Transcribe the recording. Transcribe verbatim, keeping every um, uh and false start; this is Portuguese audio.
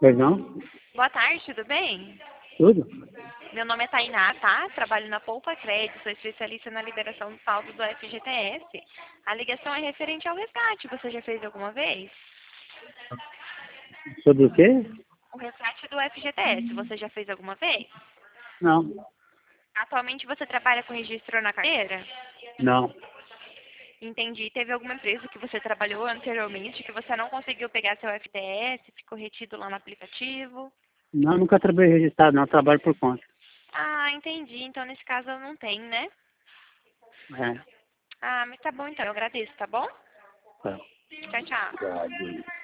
Perdão? Boa tarde, tudo bem? Tudo? Meu nome é Tainá, tá? Trabalho na Poupa Crédito, sou especialista na liberação do saldo do F G T S. A ligação é referente ao resgate. Você já fez alguma vez? Sobre o quê? O resgate do F G T S, você já fez alguma vez? Não. Atualmente você trabalha com registro na carteira? Não. Entendi. Teve alguma empresa que você trabalhou anteriormente que você não conseguiu pegar seu F T S, ficou retido lá no aplicativo? Não, nunca trabalhei registrado, não. Trabalho por conta. Ah, entendi. Então nesse caso não tem, né? É. Ah, mas tá bom então, eu agradeço, tá bom? Tá. Tchau, tchau.